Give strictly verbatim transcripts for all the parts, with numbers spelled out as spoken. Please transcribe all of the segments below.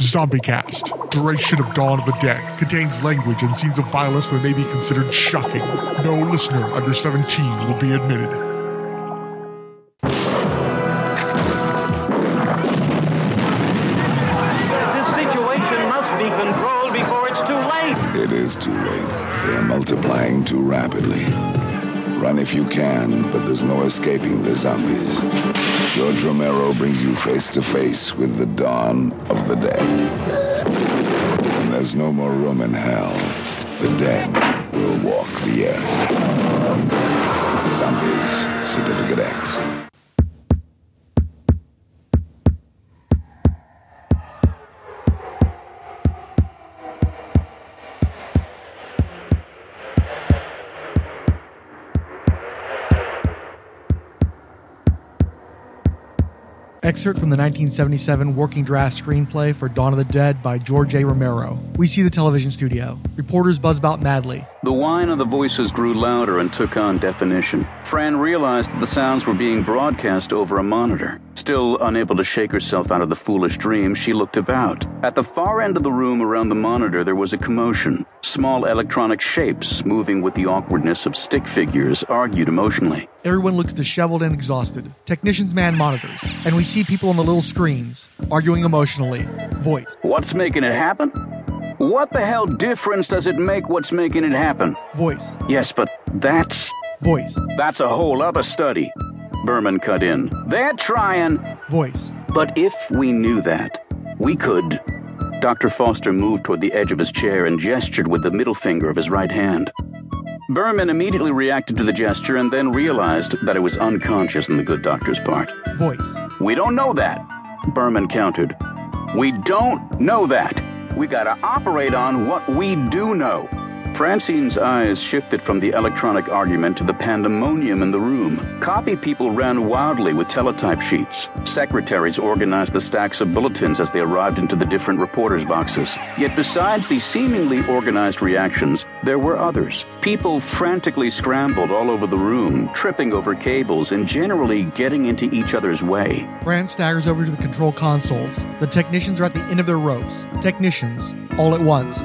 ZombieCast, duration of Dawn of the Dead, contains language and scenes of violence that may be considered shocking. No listener under seventeen will be admitted. This situation must be controlled before it's too late. It is too late. They are multiplying too rapidly. Run if you can, but there's no escaping the zombies. George Romero brings you face to face with the dawn of the dead. And there's no more room in hell. The dead will walk the earth. Zombies, Certificate X. Excerpt from the nineteen seventy-seven working draft screenplay for Dawn of the Dead by George A. Romero. We see the television studio. Reporters buzz about madly. The whine of the voices grew louder and took on definition. Fran realized that the sounds were being broadcast over a monitor. Still unable to shake herself out of the foolish dream, she looked about. At the far end of the room around the monitor, there was a commotion. Small electronic shapes, moving with the awkwardness of stick figures, argued emotionally. Everyone looks disheveled and exhausted. Technicians man monitors, and we see people on the little screens, arguing emotionally. Voice. What's making it happen? What the hell difference does it make what's making it happen? Voice. Yes, but that's... Voice. That's a whole other study. Berman cut in. They're trying... Voice. But if we knew that, we could... Doctor Foster moved toward the edge of his chair and gestured with the middle finger of his right hand. Berman immediately reacted to the gesture and then realized that it was unconscious on the good doctor's part. Voice. We don't know that, Berman countered. We don't know that. We gotta operate on what we do know. Francine's eyes shifted from the electronic argument to the pandemonium in the room. Copy people ran wildly with teletype sheets. Secretaries organized the stacks of bulletins as they arrived into the different reporters' boxes. Yet besides the seemingly organized reactions, there were others. People frantically scrambled all over the room, tripping over cables and generally getting into each other's way. Fran staggers over to the control consoles. The technicians are at the end of their ropes. Technicians, all at once.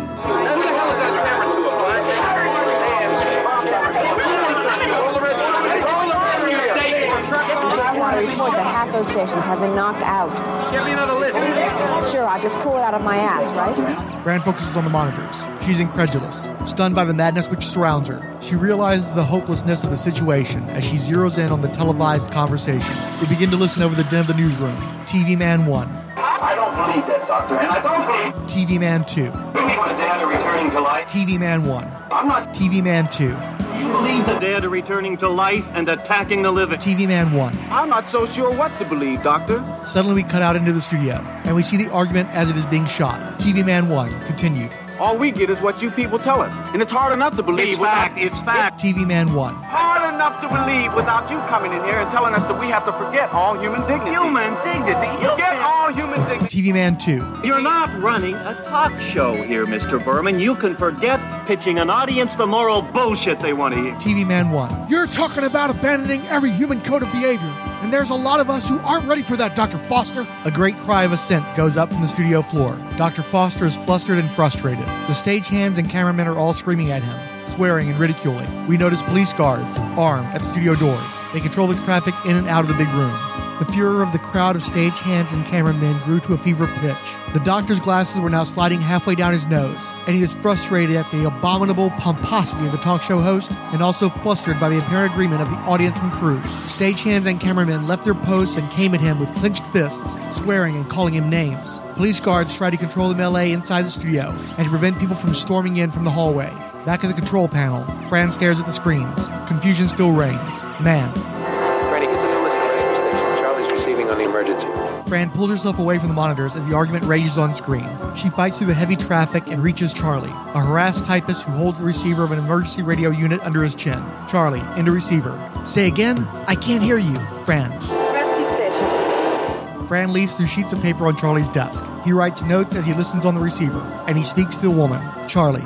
Report that half those stations have been knocked out. Give me another list. Sure, I'll just pull it out of my ass, right? Fran focuses on the monitors. She's incredulous, stunned by the madness which surrounds her. She realizes the hopelessness of the situation as she zeroes in on the televised conversation. We begin to listen over the din of the newsroom. T V Man one. I don't believe that, Doctor, and I don't believe... T V Man two. You mean the dead are returning to life? T V Man one. I'm not... T V Man two. You believe the dead are returning to life and attacking the living? T V Man one. I'm not so sure what to believe, Doctor. Suddenly we cut out into the studio, and we see the argument as it is being shot. T V Man one continued. All we get is what you people tell us, and it's hard enough to believe It's without... fact, it's fact. T V Man one. Hard enough to believe without you coming in here and telling us that we have to forget all human dignity. Human dignity? You Forget can't- all human dignity. T V Man two. You're not running a talk show here, Mister Berman. You can forget pitching an audience the moral bullshit they want to hear. T V Man one. You're talking about abandoning every human code of behavior, and there's a lot of us who aren't ready for that, Doctor Foster. A great cry of assent goes up from the studio floor. Doctor Foster is flustered and frustrated. The stagehands and cameramen are all screaming at him, swearing and ridiculing. We notice police guards, armed, at the studio doors. They control the traffic in and out of the big room. The furor of the crowd of stagehands and cameramen grew to a fever pitch. The doctor's glasses were now sliding halfway down his nose, and he was frustrated at the abominable pomposity of the talk show host and also flustered by the apparent agreement of the audience and crew. Stagehands and cameramen left their posts and came at him with clenched fists, swearing and calling him names. Police guards tried to control the melee inside the studio and to prevent people from storming in from the hallway. Back at the control panel, Fran stares at the screens. Confusion still reigns. Man. Franny, get to the list of rescue stations. Charlie's receiving on the emergency. Fran pulls herself away from the monitors as the argument rages on screen. She fights through the heavy traffic and reaches Charlie, a harassed typist who holds the receiver of an emergency radio unit under his chin. Charlie, into receiver. Say again? I can't hear you. Fran. Rescue station. Fran leaves through sheets of paper on Charlie's desk. He writes notes as he listens on the receiver, and he speaks to the woman, Charlie.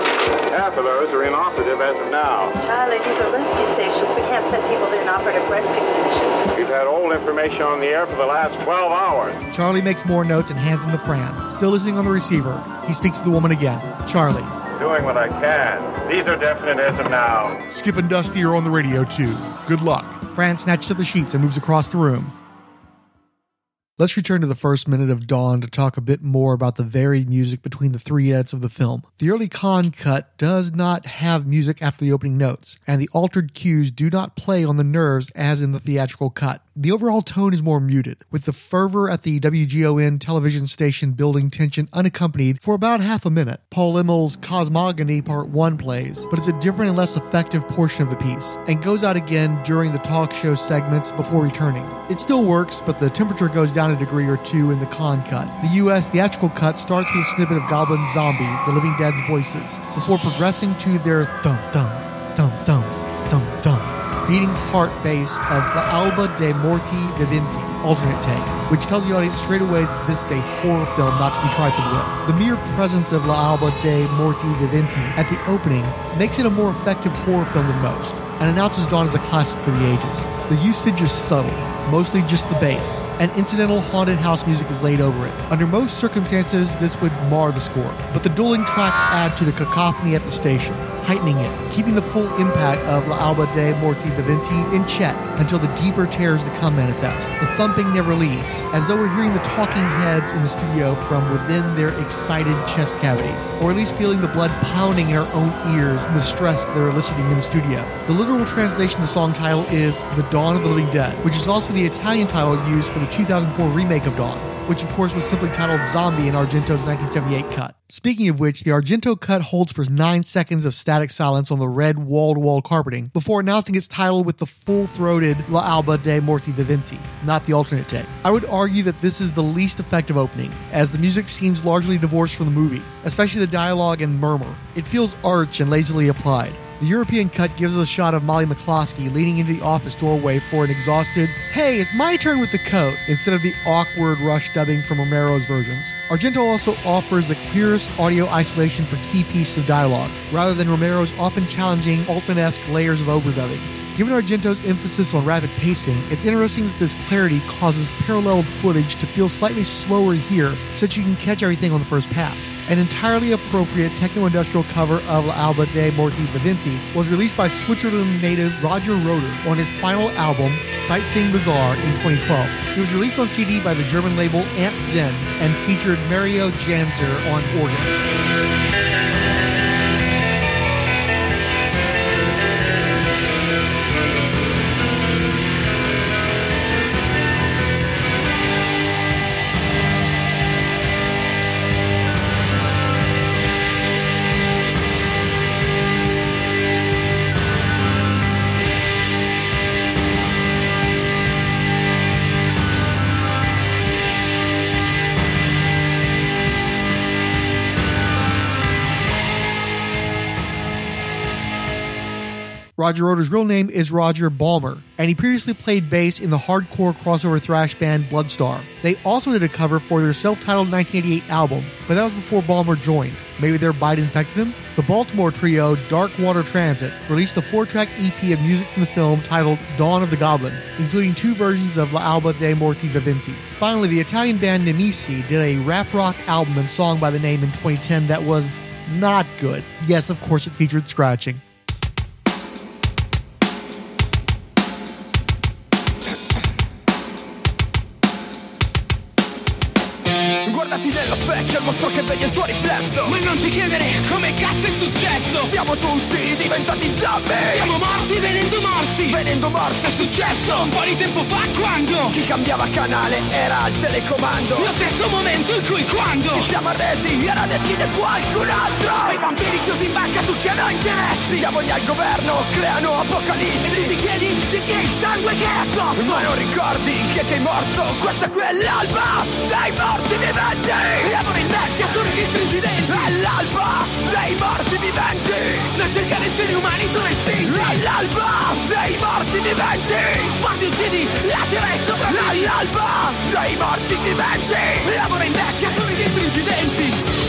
Half of those are inoperative as of now. Charlie, these are rescue stations. We can't send people to inoperative rescue stations. We've had old information on the air for the last twelve hours. Charlie makes more notes and hands them to Fran. Still listening on the receiver, he speaks to the woman again. Charlie. Doing what I can. These are definite as of now. Skip and Dusty are on the radio, too. Good luck. Fran snatches up the sheets and moves across the room. Let's return to the first minute of Dawn to talk a bit more about the varied music between the three edits of the film. The early Con cut does not have music after the opening notes, and the altered cues do not play on the nerves as in the theatrical cut. The overall tone is more muted, with the fervor at the W G O N television station building tension unaccompanied for about half a minute. Paul Immel's Cosmogony Part one plays, but it's a different and less effective portion of the piece, and goes out again during the talk show segments before returning. It still works, but the temperature goes down a degree or two in the Con cut. The U S theatrical cut starts with a snippet of Goblin Zombie, the Living Dead's voices, before progressing to their thump-thump, thump-thump, thump-thump, beating heart bass of L'Alba dei Morti Viventi, alternate take, which tells the audience straight away that this is a horror film not to be trifled with. The mere presence of L'Alba dei Morti Viventi at the opening makes it a more effective horror film than most, and announces Dawn as a classic for the ages. The usage is subtle, mostly just the bass, and incidental haunted house music is laid over it. Under most circumstances, this would mar the score, but the dueling tracks add to the cacophony at the station, heightening it, keeping the full impact of L'Alba dei Morti Viventi in check until the deeper terrors to come manifest. The thumping never leaves, as though we're hearing the talking heads in the studio from within their excited chest cavities, or at least feeling the blood pounding in our own ears in the stress they're eliciting in the studio. The literal translation of the song title is The Dawn of the Living Dead, which is also the Italian title used for the two thousand four remake of Dawn, which of course was simply titled Zombie in Argento's nineteen seventy-eight cut. Speaking of which, the Argento cut holds for nine seconds of static silence on the red wall-to-wall carpeting before announcing its title with the full-throated L'Alba dei Morti Viventi, not the alternate take. I would argue that this is the least effective opening, as the music seems largely divorced from the movie, especially the dialogue and murmur. It feels arch and lazily applied. The European cut gives us a shot of Molly McCloskey leaning into the office doorway for an exhausted, "Hey, it's my turn with the coat," instead of the awkward rush dubbing from Romero's versions. Argento also offers the clearest audio isolation for key pieces of dialogue, rather than Romero's often challenging Altman-esque layers of overdubbing. Given Argento's emphasis on rapid pacing, it's interesting that this clarity causes paralleled footage to feel slightly slower here so that you can catch everything on the first pass. An entirely appropriate techno-industrial cover of L'Alba dei Morti Viventi was released by Switzerland native Roger Roeder on his final album, Sightseeing Bazaar, in twenty twelve. It was released on C D by the German label Amp Zen and featured Mario Janzer on organ. Roger Roeder's real name is Roger Balmer, and he previously played bass in the hardcore crossover thrash band Bloodstar. They also did a cover for their self-titled nineteen eighty-eight album, but that was before Balmer joined. Maybe their bite infected him? The Baltimore trio Dark Water Transit released a four-track E P of music from the film titled Dawn of the Goblin, including two versions of L'Alba dei Morti Viventi. Finally, the Italian band Nemesis did a rap rock album and song by the name in twenty ten that was not good. Yes, of course it featured scratching. Guardati nello specchio, il mostro che vedi il tuo riflesso. Ma non ti chiedere come cazzo è successo. Siamo tutti diventati zombie. Siamo morti venendo morsi. Venendo morsi è successo un po' di tempo fa, quando chi cambiava canale era al telecomando. Lo stesso momento in cui quando ci siamo arresi era decide qualcun altro. E i vampiri chiusi in banca succhiano interessi. Diavoli al governo creano apocalissi. E tu ti chiedi di chi è il sangue che è addosso. Ma non ricordi chi è che hai morso. Questa qui è l'alba dei morti viventi. Lavoro in vecchia sono gli stringidenti. È l'alba dei morti viventi. Non cercare esseri umani sono estinti. È l'alba dei morti viventi. Morti uccidi, lacerai sopra. È l'alba dei morti viventi. Lavoro in vecchia sono gli stringidenti.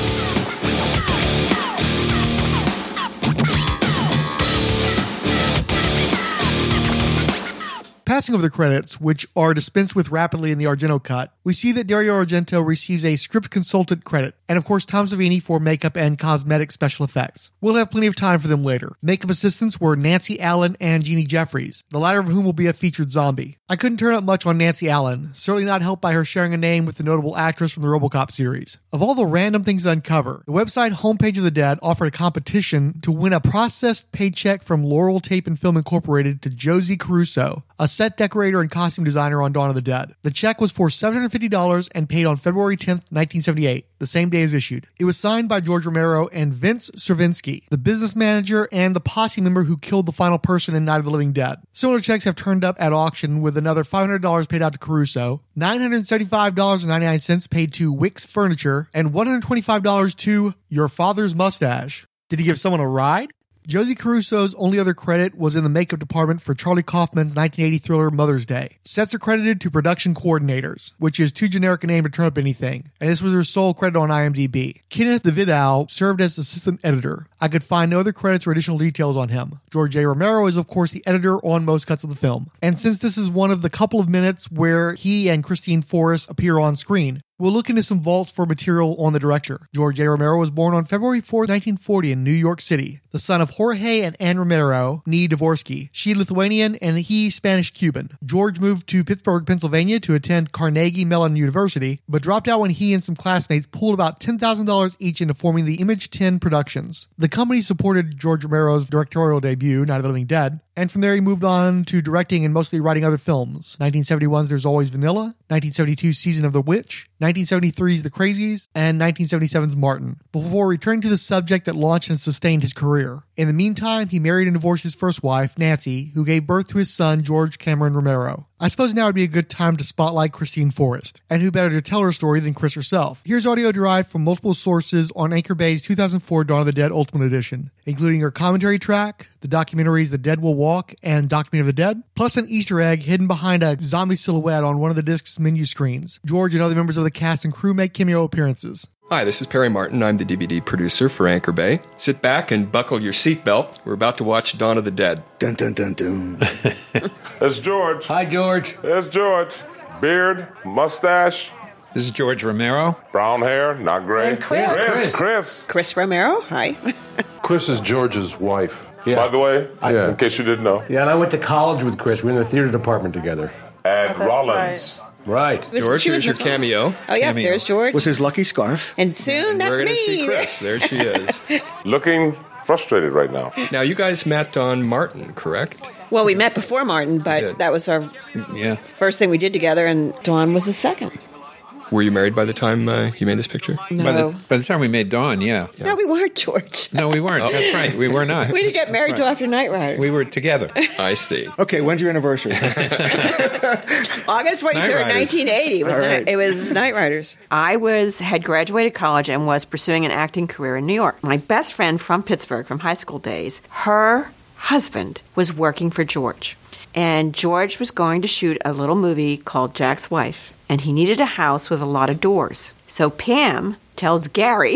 passing over the credits, which are dispensed with rapidly in the Argento cut, we see that Dario Argento receives a script consultant credit, and of course Tom Savini for makeup and cosmetic special effects. We'll have plenty of time for them later. Makeup assistants were Nancy Allen and Jeannie Jeffries, the latter of whom will be a featured zombie. I couldn't turn up much on Nancy Allen, certainly not helped by her sharing a name with the notable actress from the RoboCop series. Of all the random things to uncover, the website Homepage of the Dead offered a competition to win a processed paycheck from Laurel Tape and Film Incorporated to Josie Caruso, a set decorator and costume designer on Dawn of the Dead. The check was for seven hundred fifty dollars and paid on February tenth, nineteen seventy-eight, the same day as issued. It was signed by George Romero and Vince Cervinsky, the business manager and the posse member who killed the final person in Night of the Living Dead. Similar checks have turned up at auction, with another five hundred dollars paid out to Caruso, nine hundred seventy-five dollars and ninety-nine cents paid to Wicks Furniture, and one hundred twenty-five dollars to Your Father's Mustache. Did he give someone a ride? Josie Caruso's only other credit was in the makeup department for Charlie Kaufman's nineteen eighty thriller Mother's Day. Sets are credited to production coordinators, which is too generic a name to turn up anything, and this was her sole credit on IMDb. Kenneth DeVidal served as assistant editor. I could find no other credits or additional details on him. George A. Romero is of course the editor on most cuts of the film, and since this is one of the couple of minutes where he and Christine Forrest appear on screen, we'll look into some vaults for material on the director. George A. Romero was born on February fourth, nineteen forty in New York City, the son of Jorge and Ann Romero, nee Dvorsky. She Lithuanian and he Spanish-Cuban. George moved to Pittsburgh, Pennsylvania to attend Carnegie Mellon University, but dropped out when he and some classmates pulled about ten thousand dollars each into forming the Image ten Productions. The company supported George Romero's directorial debut, Night of the Living Dead, and from there he moved on to directing and mostly writing other films. nineteen seventy-one's There's Always Vanilla, nineteen seventy-two's Season of the Witch, nineteen seventy-three's The Crazies, and nineteen seventy-seven's Martin, before returning to the subject that launched and sustained his career. In the meantime, he married and divorced his first wife, Nancy, who gave birth to his son, George Cameron Romero. I suppose now would be a good time to spotlight Christine Forrest, and who better to tell her story than Chris herself. Here's audio derived from multiple sources on Anchor Bay's two thousand four Dawn of the Dead Ultimate Edition, including her commentary track, the documentaries The Dead Will Walk and Document of the Dead, plus an Easter egg hidden behind a zombie silhouette on one of the disc's menu screens. George and other members of the cast and crew make cameo appearances. Hi, this is Perry Martin. I'm the D V D producer for Anchor Bay. Sit back and buckle your seatbelt. We're about to watch Dawn of the Dead. Dun dun dun dun. That's George. Hi, George. There's George. Beard, mustache. This is George Romero. Brown hair, not gray. And Chris. Chris. Chris. Chris. Chris Romero. Hi. Chris is George's wife. Yeah. By the way, yeah. in case you didn't know. Yeah, and I went to college with Chris. We were in the theater department together. At Oh, Rollins. right. Right. Was- George, she was here's your Miss- cameo. Oh, yeah, Cameo. there's George. With his lucky scarf. And soon, And that's we're gonna me. see Chris. There she is. Looking frustrated right now. Now, you guys met on Martin, correct? Well, we met before Martin, but Yeah. that was our Yeah. first thing we did together, and Dawn was the second. Were you married by the time uh, you made this picture? No. By the, by the time we made Dawn, yeah. No, we weren't, George. No, we weren't. Oh. That's right. We were not. We didn't get married till after Night Riders. We were together. I see. Okay, when's your anniversary? August twenty-third, Night Riders. nineteen eighty. It was, All Ni- right. it was Night Riders. I was had graduated college and was pursuing an acting career in New York. My best friend from Pittsburgh, from high school days, her husband was working for George. And George was going to shoot a little movie called Jack's Wife. And he needed a house with a lot of doors. So Pam tells Gary,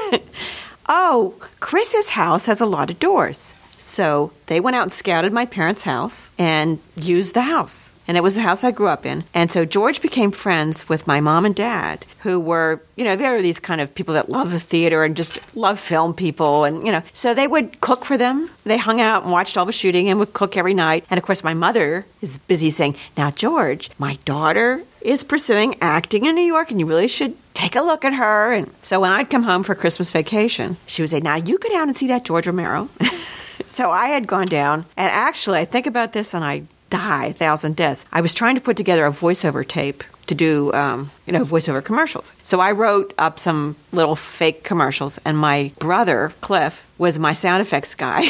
oh, Chris's house has a lot of doors. So they went out and scouted my parents' house and used the house. And it was the house I grew up in. And so George became friends with my mom and dad, who were, you know, they were these kind of people that love the theater and just love film people. And, you know, so they would cook for them. They hung out and watched all the shooting and would cook every night. And, of course, my mother is busy saying, now, George, my daughter is pursuing acting in New York, and you really should take a look at her. And so when I'd come home for Christmas vacation, she would say, now, you go down and see that George Romero. So I had gone down, and actually, I think about this, and I die a thousand deaths. I was trying to put together a voiceover tape to do, um, you know, voiceover commercials. So I wrote up some little fake commercials, and my brother, Cliff, was my sound effects guy.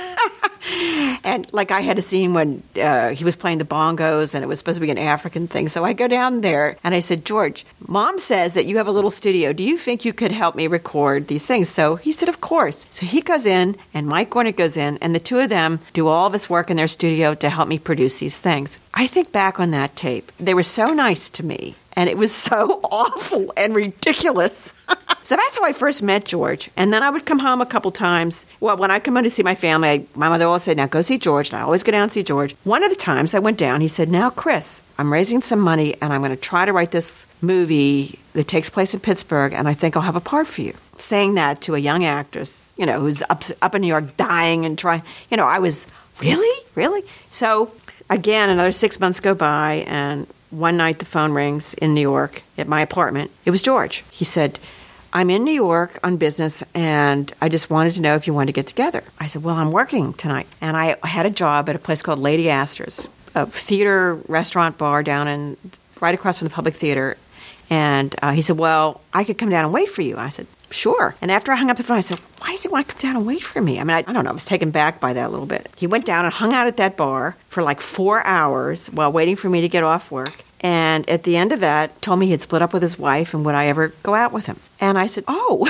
And, like, I had a scene when uh, he was playing the bongos, and it was supposed to be an African thing. So I go down there, and I said, George, Mom says that you have a little studio. Do you think you could help me record these things? So he said, of course. So he goes in, and Mike Gornick goes in, and the two of them do all this work in their studio to help me produce these things. I think back on that tape. They were so nice to me, and it was so awful and ridiculous. So that's how I first met George. And then I would come home a couple times. Well, when I come home to see my family, I, my mother always said, now go see George. And I always go down and see George. One of the times I went down, he said, now, Chris, I'm raising some money and I'm going to try to write this movie that takes place in Pittsburgh, and I think I'll have a part for you. Saying that to a young actress, you know, who's up, up in New York dying and trying, you know, I was, really? Really? So, again, another six months go by, and one night the phone rings in New York at my apartment. It was George. He said, I'm in New York on business, and I just wanted to know if you wanted to get together. I said, well, I'm working tonight. And I had a job at a place called Lady Astor's, a theater restaurant bar down in, right across from the Public Theater. And uh, he said, well, I could come down and wait for you. I said, sure. And after I hung up the phone, I said, why does he want to come down and wait for me? I mean, I, I don't know. I was taken back by that a little bit. He went down and hung out at that bar for like four hours while waiting for me to get off work. And at the end of that, told me he had split up with his wife and would I ever go out with him. And I said, oh,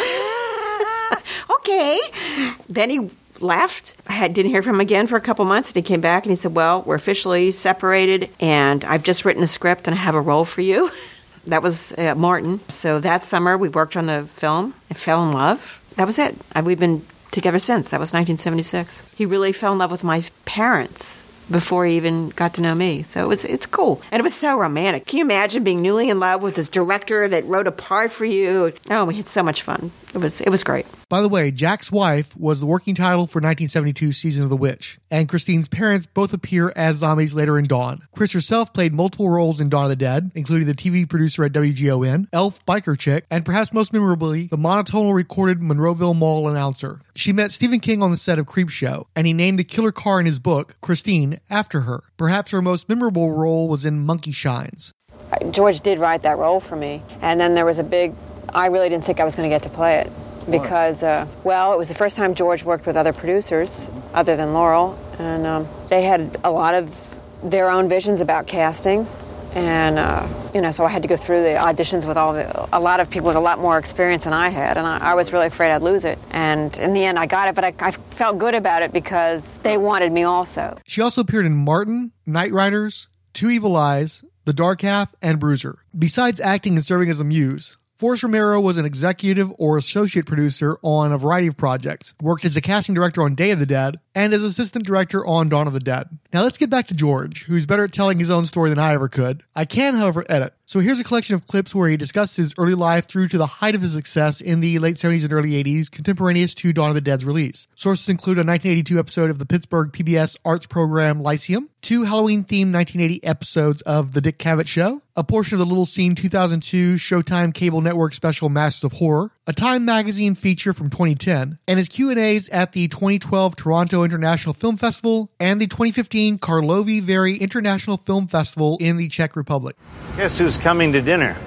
okay. Then he left. I had, didn't hear from him again for a couple months. And he came back and he said, well, we're officially separated and I've just written a script and I have a role for you. That was uh, Martin. So that summer, we worked on the film and fell in love. That was it. Uh, we've been together since. That was nineteen seventy-six. He really fell in love with my parents before he even got to know me. So it was, it's cool. And it was so romantic. Can you imagine being newly in love with this director that wrote a part for you? Oh, we had so much fun. It was, it was great. By the way, Jack's Wife was the working title for nineteen seventy-two Season of the Witch, and Christine's parents both appear as zombies later in Dawn. Chris herself played multiple roles in Dawn of the Dead, including the T V producer at W G O N, elf biker chick, and perhaps most memorably, the monotonal recorded Monroeville Mall announcer. She met Stephen King on the set of Creepshow, and he named the killer car in his book, Christine, after her. Perhaps her most memorable role was in Monkey Shines. George did write that role for me, and then there was a big, I really didn't think I was going to get to play it. Because, uh, well, it was the first time George worked with other producers other than Laurel, and um, they had a lot of their own visions about casting, and, uh, you know, so I had to go through the auditions with all the, a lot of people with a lot more experience than I had, and I, I was really afraid I'd lose it. And in the end, I got it, but I, I felt good about it because they wanted me also. She also appeared in Martin, Night Riders, Two Evil Eyes, The Dark Half, and Bruiser. Besides acting and serving as a muse, Forrest Romero was an executive or associate producer on a variety of projects, worked as a casting director on Day of the Dead, and as assistant director on Dawn of the Dead. Now let's get back to George, who's better at telling his own story than I ever could. I can, however, edit. So here's a collection of clips where he discusses his early life through to the height of his success in the late seventies and early eighties, contemporaneous to Dawn of the Dead's release. Sources include a nineteen eighty-two episode of the Pittsburgh P B S arts program Lyceum, two Halloween-themed nineteen eighty episodes of The Dick Cavett Show, a portion of the Little Scene two thousand two Showtime Cable Network special Masters of Horror, a Time magazine feature from twenty ten, and his Q and A's at the twenty twelve Toronto International Film Festival and the twenty fifteen Karlovy Vary International Film Festival in the Czech Republic. Guess who's coming to dinner?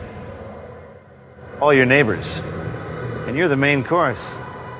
All your neighbors. And you're the main course.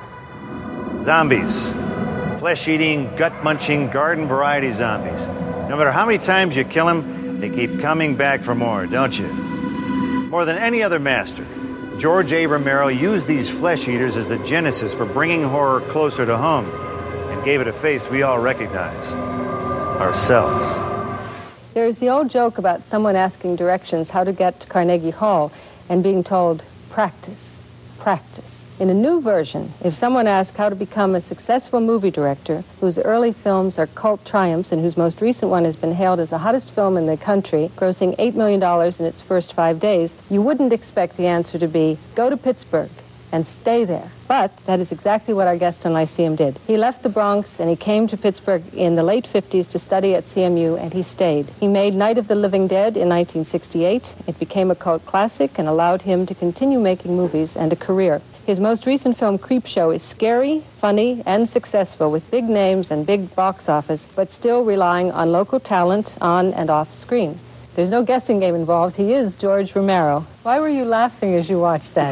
Zombies. Flesh-eating, gut-munching, garden-variety zombies. No matter how many times you kill them, they keep coming back for more, don't you? More than any other master, George A. Romero used these flesh-eaters as the genesis for bringing horror closer to home and gave it a face we all recognize. Ourselves. There's the old joke about someone asking directions how to get to Carnegie Hall and being told, practice, practice. In a new version, if someone asks how to become a successful movie director whose early films are cult triumphs and whose most recent one has been hailed as the hottest film in the country, grossing eight million dollars in its first five days, you wouldn't expect the answer to be, go to Pittsburgh and stay there. But that is exactly what our guest on Lyceum did. He left the Bronx and he came to Pittsburgh in the late fifties to study at C M U, and he stayed. He made Night of the Living Dead in nineteen sixty-eight. It became a cult classic and allowed him to continue making movies and a career. His most recent film, Creepshow, is scary, funny, and successful with big names and big box office, but still relying on local talent on and off screen. There's no guessing game involved. He is George Romero. Why were you laughing as you watched that?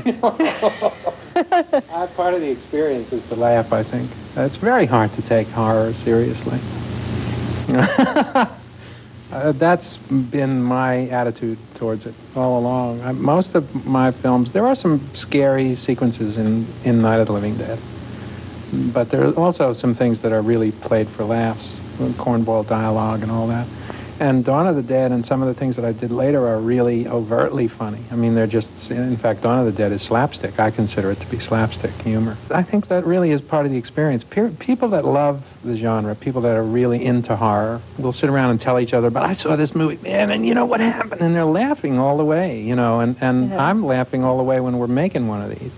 uh, part of the experience is to laugh, I think. Uh, it's very hard to take horror seriously. uh, that's been my attitude towards it all along. I, most of my films, there are some scary sequences in, in Night of the Living Dead. But there are also some things that are really played for laughs, cornball dialogue and all that. And Dawn of the Dead and some of the things that I did later are really overtly funny. I mean, they're just, in fact, Dawn of the Dead is slapstick. I consider it to be slapstick humor. I think that really is part of the experience. Pe- people that love the genre, people that are really into horror, will sit around and tell each other, but I saw this movie, man, and you know what happened? And they're laughing all the way, you know, and, and yeah. I'm laughing all the way when we're making one of these.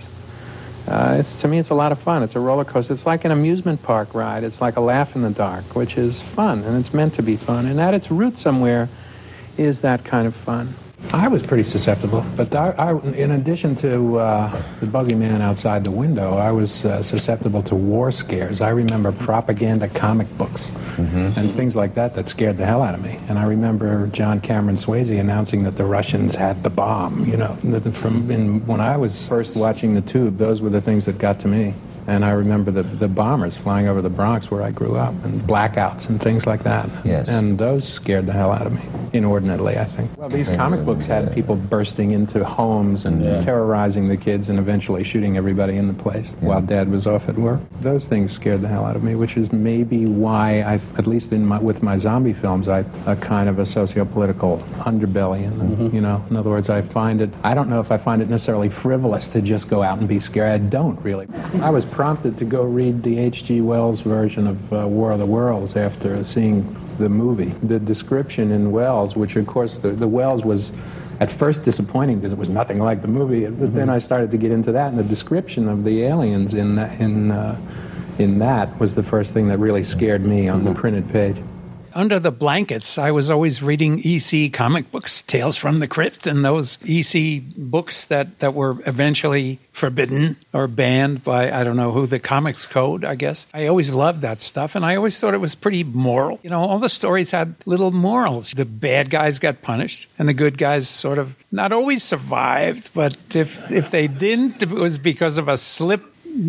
Uh, it's, to me, it's a lot of fun. It's a roller coaster. It's like an amusement park ride. It's like a laugh in the dark, which is fun, and it's meant to be fun. And at its root somewhere is that kind of fun. I was pretty susceptible, but I, I, in addition to uh, the boogeyman outside the window, I was uh, susceptible to war scares. I remember propaganda comic books mm-hmm. and things like that that scared the hell out of me. And I remember John Cameron Swayze announcing that the Russians had the bomb. You know, from in, when I was first watching The Tube, those were the things that got to me. And I remember the, the bombers flying over the Bronx where I grew up, and blackouts and things like that. Yes. And those scared the hell out of me, inordinately, I think. Well, these comic books had people bursting into homes and yeah. terrorizing the kids and eventually shooting everybody in the place yeah. while Dad was off at work. Those things scared the hell out of me, which is maybe why, I, at least in my, with my zombie films, I a kind of a socio-political underbelly in them, mm-hmm. you know? In other words, I find it, I don't know if I find it necessarily frivolous to just go out and be scared. I don't, really. I was prompted to go read the H G Wells version of uh, War of the Worlds after seeing the movie. The description in Wells, which of course the, the Wells was at first disappointing because it was nothing like the movie, but mm-hmm. then I started to get into that, and the description of the aliens in that, in uh, in that was the first thing that really scared me on mm-hmm. the printed page. Under the blankets, I was always reading E C comic books, Tales from the Crypt, and those E C books that, that were eventually forbidden or banned by, I don't know who, the Comics Code, I guess. I always loved that stuff, and I always thought it was pretty moral. You know, all the stories had little morals. The bad guys got punished, and the good guys sort of not always survived, but if if they didn't, it was because of a slip,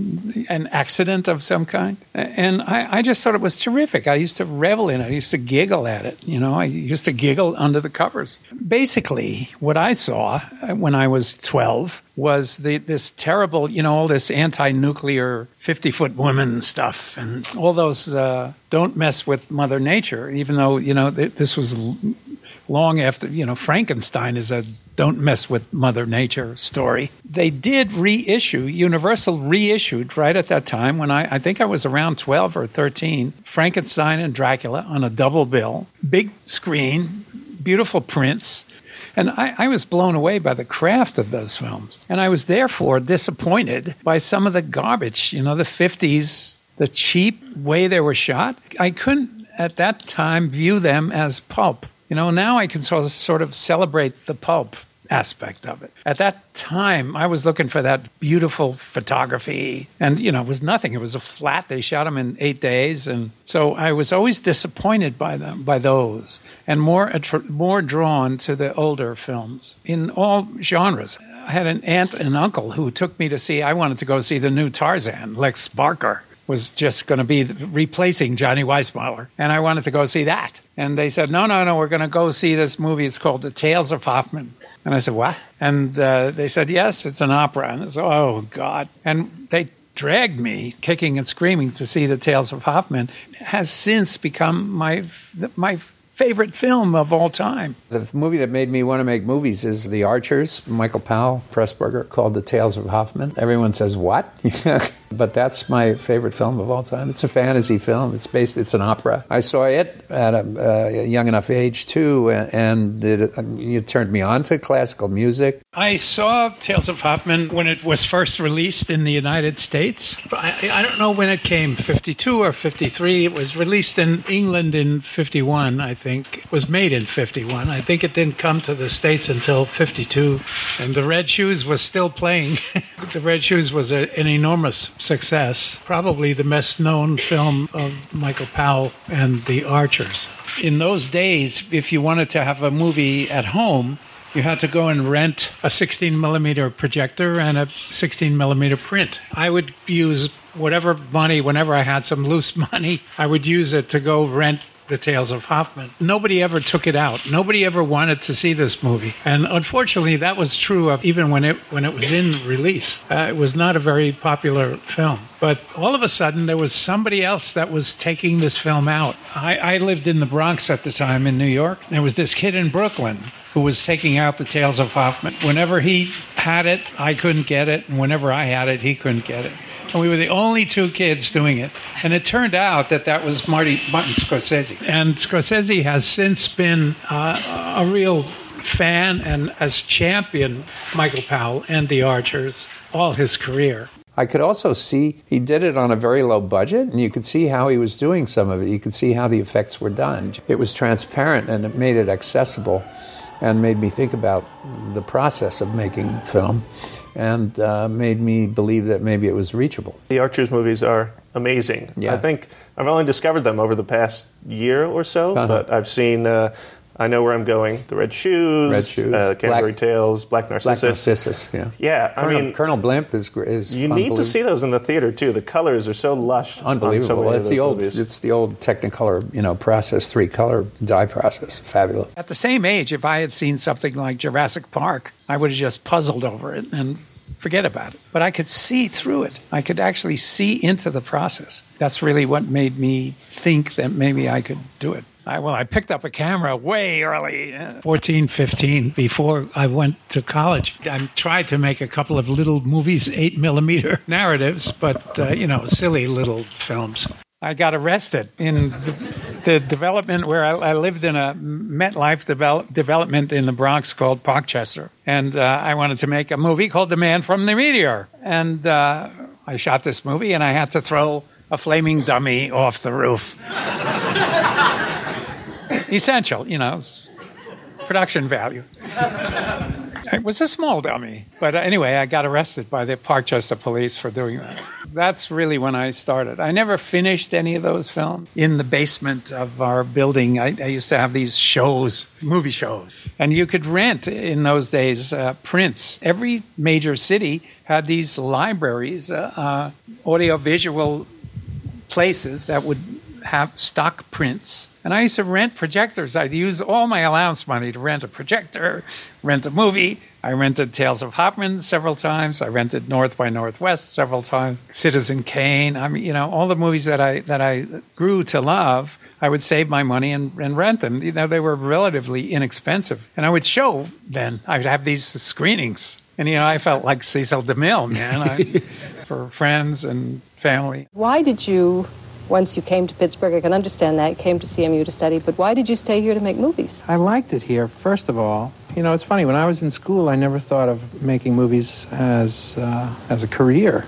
an accident of some kind. And I, I just thought it was terrific. I used to revel in it. I used to giggle at it. You know, I used to giggle under the covers. Basically, what I saw when I was twelve was the, this terrible, you know, all this anti-nuclear fifty-foot woman stuff and all those uh, don't mess with Mother Nature, even though, you know, th- this was long after, you know, Frankenstein is a don't mess with Mother Nature story. They did reissue, Universal reissued right at that time when I, I think I was around twelve or thirteen, Frankenstein and Dracula on a double bill, big screen, beautiful prints. And I, I was blown away by the craft of those films. And I was therefore disappointed by some of the garbage, you know, the fifties, the cheap way they were shot. I couldn't at that time view them as pulp. You know, now I can sort of, sort of celebrate the pulp aspect of it. At that time, I was looking for that beautiful photography. And, you know, it was nothing. It was a flat. They shot them in eight days. And so I was always disappointed by them, by those, and more, more drawn to the older films in all genres. I had an aunt and uncle who took me to see, I wanted to go see the new Tarzan, Lex Barker was just going to be replacing Johnny Weissmuller. And I wanted to go see that. And they said, no, no, no, we're going to go see this movie. It's called The Tales of Hoffman. And I said, what? And uh, they said, yes, it's an opera. And I said, oh, God. And they dragged me, kicking and screaming, to see The Tales of Hoffman. It has since become my my favorite film of all time. The movie that made me want to make movies is The Archers, Michael Powell, Pressburger, called The Tales of Hoffman. Everyone says, what? But that's my favorite film of all time. It's a fantasy film. It's based, it's an opera. I saw it at a, a young enough age, too, and it, it turned me on to classical music. I saw Tales of Hoffman when it was first released in the United States. I, I don't know when it came, fifty-two or fifty-three. It was released in England in fifty-one, I think. It was made in fifty-one. I think it didn't come to the States until fifty-two. And The Red Shoes was still playing. The Red Shoes was a, an enormous success. Probably the best known film of Michael Powell and The Archers. In those days, if you wanted to have a movie at home, you had to go and rent a sixteen millimeter projector and a sixteen millimeter print. I would use whatever money, whenever I had some loose money, I would use it to go rent The Tales of Hoffman. Nobody ever took it out. Nobody ever wanted to see this movie. And unfortunately, that was true of even when it when it was in release. Uh, it was not a very popular film. But all of a sudden, there was somebody else that was taking this film out. I, I lived in the Bronx at the time in New York. There was this kid in Brooklyn who was taking out The Tales of Hoffman. Whenever he had it, I couldn't get it. And whenever I had it, he couldn't get it. And we were the only two kids doing it. And it turned out that that was Marty Martin Scorsese. And Scorsese has since been uh, a real fan and has championed Michael Powell and The Archers all his career. I could also see he did it on a very low budget, and you could see how he was doing some of it. You could see how the effects were done. It was transparent, and it made it accessible and made me think about the process of making film, and uh, made me believe that maybe it was reachable. The Archers movies are amazing. Yeah. I think I've only discovered them over the past year or so, Uh-huh. but I've seen uh, I Know Where I'm Going, The Red Shoes, Red Shoes, uh, Canterbury Black- Tales, Black Narcissus. Black Narcissus, yeah. Yeah, Colonel, I mean, Colonel Blimp is gr- is you need to see those in the theater too. The colors are so lush. on so unbelievable. many It's of the those old, movies. it's the old Technicolor, you know, process, three color dye process, fabulous. At the same age, if I had seen something like Jurassic Park, I would have just puzzled over it and forget about it. But I could see through it. I could actually see into the process. That's really what made me think that maybe I could do it. I, well, I picked up a camera way early, uh, fourteen, fifteen, before I went to college. I tried to make a couple of little movies, eight millimeter narratives, but, uh, you know, silly little films. I got arrested in the, the development where I, I lived in a MetLife develop, development in the Bronx called Parkchester. And uh, I wanted to make a movie called The Man from the Meteor. And uh, I shot this movie, and I had to throw a flaming dummy off the roof. Essential, you know, production value. It was a small dummy. But anyway, I got arrested by the Parkchester police for doing that. That's really when I started. I never finished any of those films. In the basement of our building, I, I used to have these shows, movie shows. And you could rent, in those days, uh, prints. Every major city had these libraries, uh, uh, audiovisual places that would have stock prints. And I used to rent projectors. I'd use all my allowance money to rent a projector, rent a movie. I rented Tales of Hoffman several times. I rented North by Northwest several times. Citizen Kane. I mean, you know, all the movies that I that I grew to love, I would save my money and, and rent them. You know, they were relatively inexpensive. And I would show then. I would have these screenings. And, you know, I felt like Cecil DeMille, man, I, for friends and family. Why did you, once you came to Pittsburgh, I can understand that, came to C M U to study, but why did you stay here to make movies? I liked it here, first of all. You know, it's funny, when I was in school, I never thought of making movies as uh, as a career.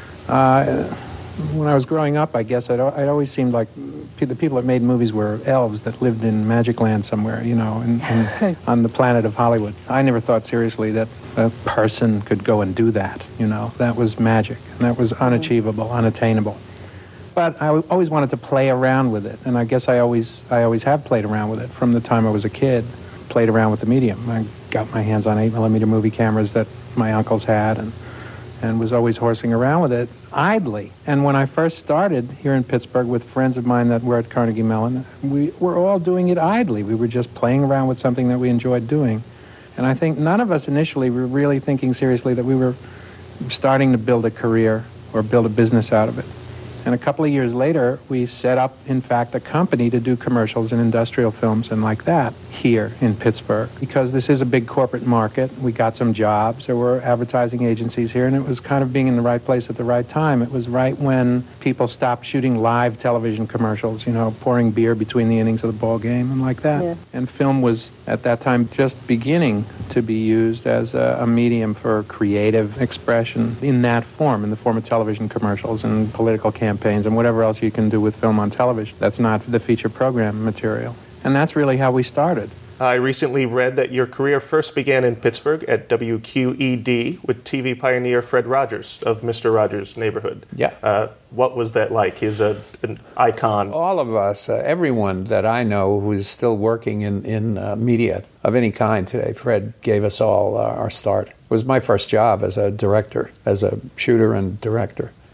Uh, when I was growing up, I guess, I'd, I'd always seemed like the people that made movies were elves that lived in Magic Land somewhere, you know, in, in, on the planet of Hollywood. I never thought seriously that a person could go and do that, you know. That was magic, and that was unachievable, unattainable. But I always wanted to play around with it, and I guess I always I always have played around with it from the time I was a kid. Played around with the medium. I got my hands on eight millimeter movie cameras that my uncles had, and and was always horsing around with it idly. And when I first started here in Pittsburgh with friends of mine that were at Carnegie Mellon, we were all doing it idly. We were just playing around with something that we enjoyed doing. And I think none of us initially were really thinking seriously that we were starting to build a career or build a business out of it. And a couple of years later, we set up, in fact, a company to do commercials and industrial films and like that here in Pittsburgh. Because this is a big corporate market. We got some jobs. There were advertising agencies here, and it was kind of being in the right place at the right time. It was right when people stopped shooting live television commercials, you know, pouring beer between the innings of the ball game and like that. Yeah. And film was, at that time, just beginning to be used as a, a medium for creative expression in that form, in the form of television commercials and political campaigns and whatever else you can do with film on television. That's not the feature program material. And that's really how we started. I recently read that your career first began in Pittsburgh at W Q E D with T V pioneer Fred Rogers of Mister Rogers' Neighborhood. Yeah. Uh, what was that like? He's a, an icon. All of us, uh, everyone that I know who is still working in, in uh, media of any kind today, Fred gave us all uh, our start. It was my first job as a director, as a shooter and director.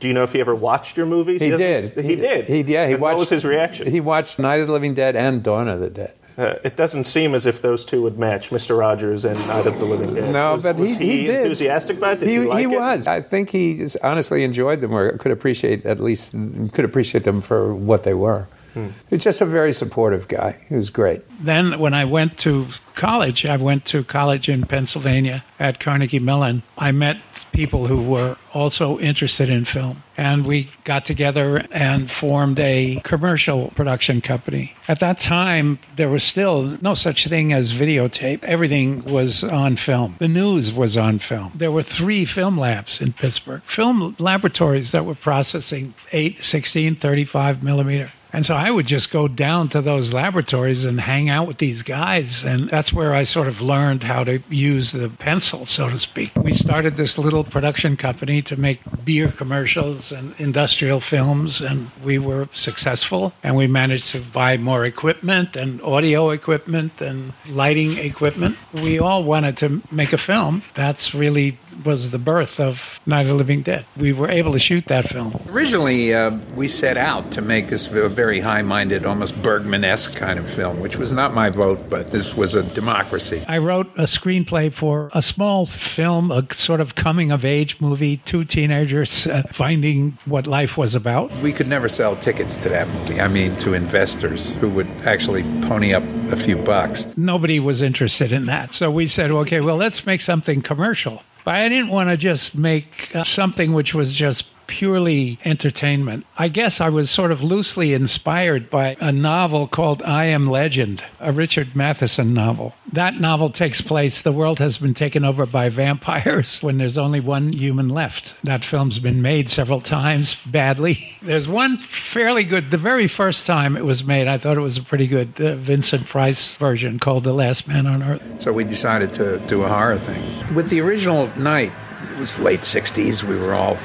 Do you know if he ever watched your movies? He did. He, he did. He, yeah, he and watched. What was his reaction? He watched Night of the Living Dead and Dawn of the Dead. Uh, it doesn't seem as if those two would match, Mister Rogers and Night of the Living Dead. No, was, but was he, he, he did. enthusiastic about it? Did he, he, like he it? was. I think he just honestly enjoyed them, or could appreciate at least could appreciate them for what they were. Hmm. He's just a very supportive guy. He was great. Then when I went to college, I went to college in Pennsylvania at Carnegie Mellon. I met people who were also interested in film. And we got together and formed a commercial production company. At that time, there was still no such thing as videotape. Everything was on film. The news was on film. There were three film labs in Pittsburgh, film laboratories that were processing eight, sixteen, thirty-five millimeter. And so I would just go down to those laboratories and hang out with these guys. And that's where I sort of learned how to use the pencil, so to speak. We started this little production company to make beer commercials and industrial films. And we were successful. And we managed to buy more equipment and audio equipment and lighting equipment. We all wanted to make a film. That's really was the birth of Night of the Living Dead. We were able to shoot that film. Originally, uh, we set out to make this a very high-minded, almost Bergman-esque kind of film, which was not my vote, but this was a democracy. I wrote a screenplay for a small film, a sort of coming-of-age movie, two teenagers uh, finding what life was about. We could never sell tickets to that movie. I mean, to investors who would actually pony up a few bucks. Nobody was interested in that. So we said, okay, well, let's make something commercial. But I didn't want to just make uh, something which was just purely entertainment. I guess I was sort of loosely inspired by a novel called I Am Legend, a Richard Matheson novel. That novel takes place, the world has been taken over by vampires when there's only one human left. That film's been made several times, badly. There's one fairly good, the very first time it was made, I thought it was a pretty good uh, Vincent Price version called The Last Man on Earth. So we decided to do a horror thing. With the original Night, it was late sixties, we were all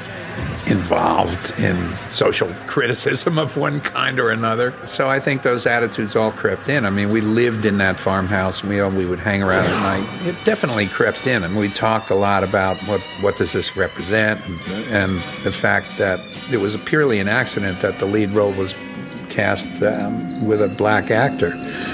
involved in social criticism of one kind or another. So I think those attitudes all crept in. I mean, we lived in that farmhouse, and we, we would hang around at night. It definitely crept in, and we talked a lot about what, what does this represent, and, and the fact that it was purely an accident that the lead role was cast um, with a black actor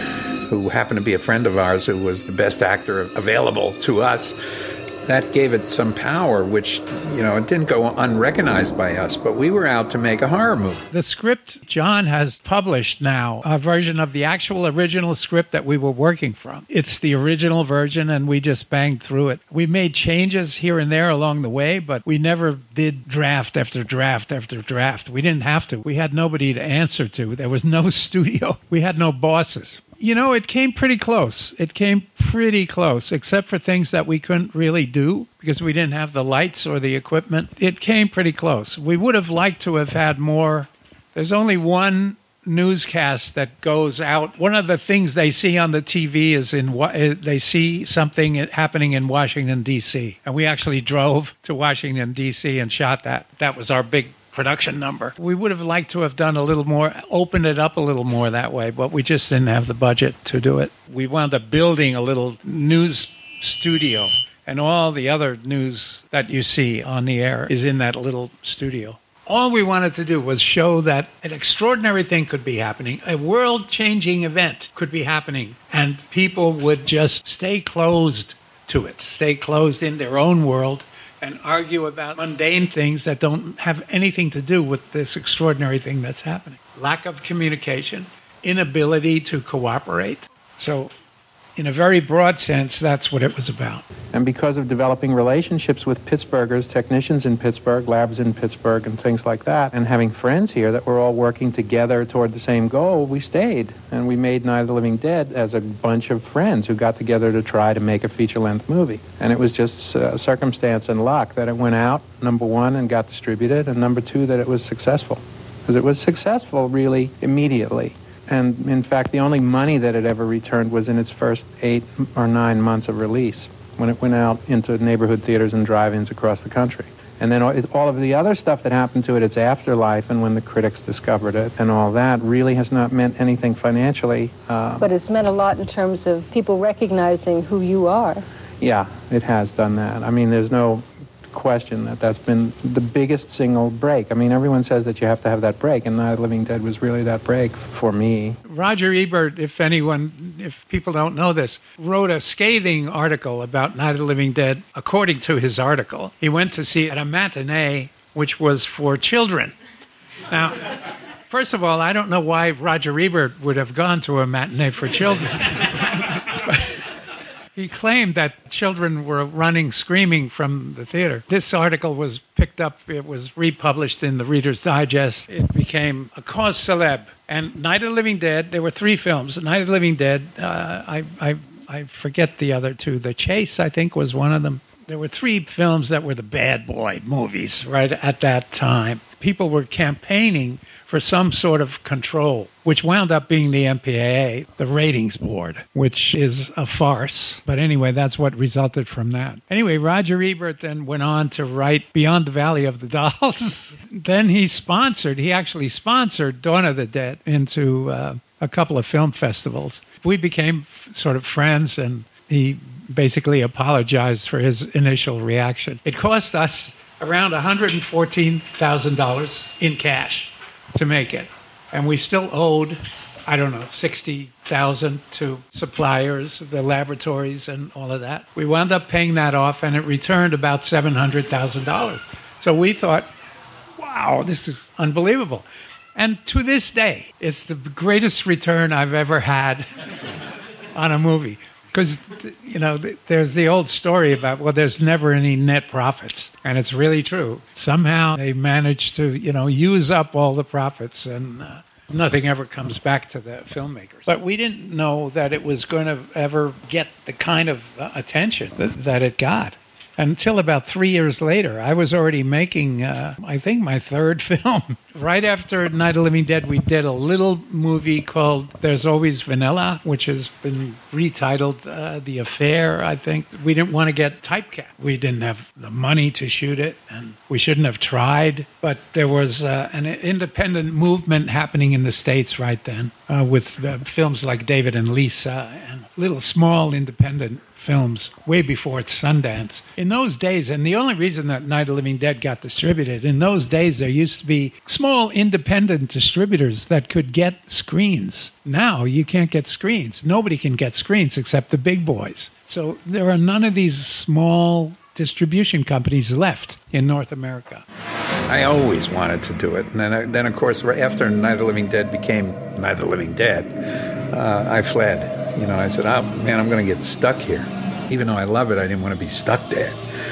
who happened to be a friend of ours who was the best actor available to us. That gave it some power, which, you know, it didn't go unrecognized by us, but we were out to make a horror movie. The script, John has published now a version of the actual original script that we were working from. It's the original version, and we just banged through it. We made changes here and there along the way, but we never did draft after draft after draft. We didn't have to. We had nobody to answer to. There was no studio. We had no bosses. You know, it came pretty close. It came pretty close, except for things that we couldn't really do because we didn't have the lights or the equipment. It came pretty close. We would have liked to have had more. There's only one newscast that goes out. One of the things they see on the T V is in they see something happening in Washington, D C And we actually drove to Washington, D C and shot that. That was our big production number. We would have liked to have done a little more, opened it up a little more that way, but we just didn't have the budget to do it. We wound up building a little news studio, and all the other news that you see on the air is in that little studio. All we wanted to do was show that an extraordinary thing could be happening, a world-changing event could be happening, and people would just stay closed to it, stay closed in their own world, and argue about mundane things that don't have anything to do with this extraordinary thing that's happening. Lack of communication, inability to cooperate. So, in a very broad sense, that's what it was about. And because of developing relationships with Pittsburghers, technicians in Pittsburgh, labs in Pittsburgh, and things like that, and having friends here that were all working together toward the same goal, we stayed. And we made Night of the Living Dead as a bunch of friends who got together to try to make a feature-length movie. And it was just uh, circumstance and luck that it went out, number one, and got distributed, and number two, that it was successful. Because it was successful, really, immediately. And, in fact, the only money that it ever returned was in its first eight or nine months of release, when it went out into neighborhood theaters and drive-ins across the country. And then all of the other stuff that happened to it, its afterlife, and when the critics discovered it, and all that, really has not meant anything financially. Uh, but it's meant a lot in terms of people recognizing who you are. Yeah, it has done that. I mean, there's no question that that's been the biggest single break. I mean, everyone says that you have to have that break, and Night of the Living Dead was really that break for me. Roger Ebert, if anyone, if people don't know this, wrote a scathing article about Night of the Living Dead. According to his article, he went to see it at a matinee, which was for children. Now, first of all, I don't know why Roger Ebert would have gone to a matinee for children. He claimed that children were running, screaming from the theater. This article was picked up. It was republished in the Reader's Digest. It became a cause célèbre. And Night of the Living Dead, there were three films. Night of the Living Dead, uh, I, I, I forget the other two. The Chase, I think, was one of them. There were three films that were the bad boy movies right at that time. People were campaigning for some sort of control, which wound up being the M P A A, the ratings board, which is a farce. But anyway, that's what resulted from that. Anyway, Roger Ebert then went on to write Beyond the Valley of the Dolls. Then he sponsored, he actually sponsored Dawn of the Dead into uh, a couple of film festivals. We became sort of friends, and he basically apologized for his initial reaction. It cost us around one hundred fourteen thousand dollars in cash to make it. And we still owed, I don't know, sixty thousand dollars to suppliers, the laboratories and all of that. We wound up paying that off, and it returned about seven hundred thousand dollars. So we thought, wow, this is unbelievable. And to this day, it's the greatest return I've ever had on a movie. Because, you know, there's the old story about, well, there's never any net profits. And it's really true. Somehow they manage to, you know, use up all the profits, and uh, nothing ever comes back to the filmmakers. But we didn't know that it was going to ever get the kind of uh, attention that, that it got. Until about three years later, I was already making, uh, I think, my third film. Right after Night of the Living Dead, we did a little movie called There's Always Vanilla, which has been retitled uh, The Affair, I think. We didn't want to get typecast. We didn't have the money to shoot it, and we shouldn't have tried. But there was uh, an independent movement happening in the States right then uh, with uh, films like David and Lisa and little small independent films way before it's Sundance. In those days, and the only reason that Night of the Living Dead got distributed, in those days there used to be small independent distributors that could get screens. Now you can't get screens. Nobody can get screens except the big boys. So there are none of these small distribution companies left in North America. I always wanted to do it. And then, I, then of course, right after Night of the Living Dead became Night of the Living Dead, uh, I fled. You know, I said, oh, man, I'm going to get stuck here. Even though I love it, I didn't want to be stuck there.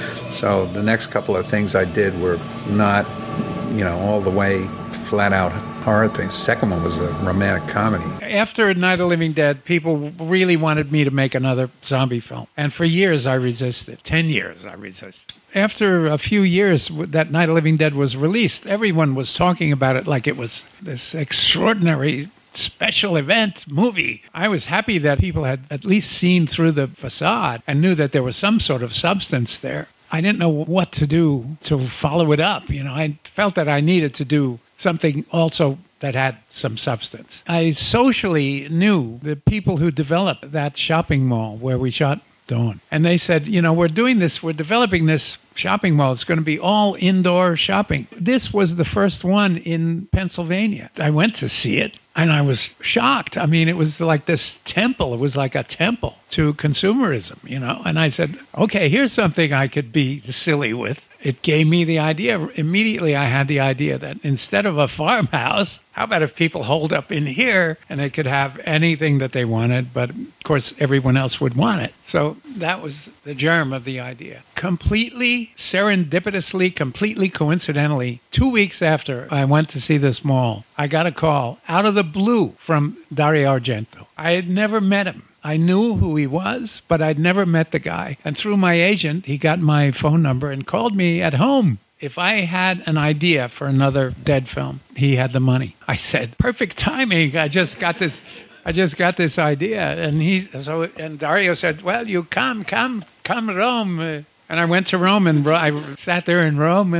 So the next couple of things I did were not, you know, all the way flat-out horror things. Second one was a romantic comedy. After Night of the Living Dead, people really wanted me to make another zombie film. And for years, I resisted. Ten years, I resisted. After a few years that Night of the Living Dead was released, everyone was talking about it like it was this extraordinary special event movie. I was happy that people had at least seen through the facade and knew that there was some sort of substance there. I didn't know what to do to follow it up. You know, I felt that I needed to do something also that had some substance. I socially knew the people who developed that shopping mall where we shot Dawn. And they said, you know, we're doing this, we're developing this shopping mall. It's going to be all indoor shopping. This was the first one in Pennsylvania. I went to see it, and I was shocked. I mean, it was like this temple. It was like a temple to consumerism, you know. And I said, okay, here's something I could be silly with. It gave me the idea. Immediately, I had the idea that instead of a farmhouse, how about if people holed up in here and they could have anything that they wanted, but of course, everyone else would want it. So that was the germ of the idea. Completely serendipitously, completely coincidentally, two weeks after I went to see this mall, I got a call out of the blue from Dario Argento. I had never met him. I knew who he was, but I'd never met the guy. And through my agent, he got my phone number and called me at home. If I had an idea for another Dead film, he had the money. I said, perfect timing. I just got this I just got this idea. And he so and Dario said, well, you come, come, come Rome. And I went to Rome, and I sat there in Rome and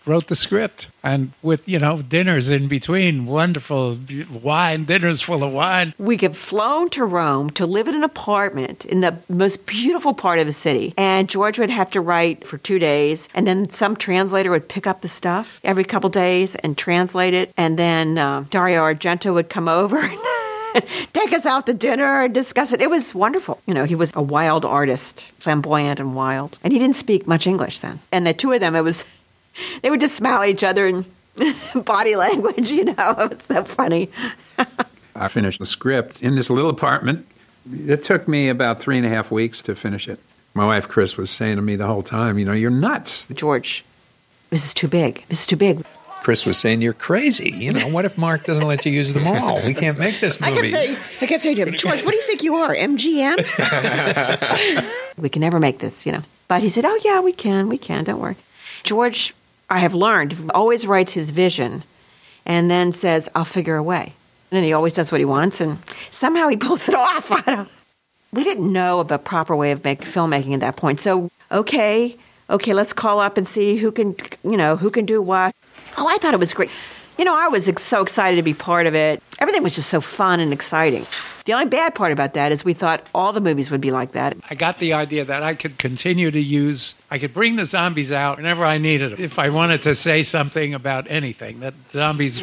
wrote the script. And with, you know, dinners in between, wonderful wine, dinners full of wine. We get flown to Rome to live in an apartment in the most beautiful part of the city. And George would have to write for two days. And then some translator would pick up the stuff every couple days and translate it. And then uh, Dario Argento would come over and take us out to dinner and discuss it. It was wonderful. You know, he was a wild artist, flamboyant and wild. And he didn't speak much English then. And the two of them, it was... They would just smile at each other and body language, you know. It was so funny. I finished the script in this little apartment. It took me about three and a half weeks to finish it. My wife, Chris, was saying to me the whole time, you know, you're nuts. George, this is too big. This is too big. Chris was saying, you're crazy. You know, what if Mark doesn't let you use them all? We can't make this movie. I kept saying, I kept saying to him, George, what do you think you are, M G M? We can never make this, you know. But he said, oh, yeah, we can. We can. Don't worry. George, I have learned, always writes his vision and then says, I'll figure a way. And then he always does what he wants, and somehow he pulls it off. I don't, we didn't know of a proper way of make, filmmaking at that point. So, okay, okay, let's call up and see who can, you know, who can do what. Oh, I thought it was great. You know, I was ex- so excited to be part of it. Everything was just so fun and exciting. The only bad part about that is we thought all the movies would be like that. I got the idea that I could continue to use, I could bring the zombies out whenever I needed them. If I wanted to say something about anything, that zombies...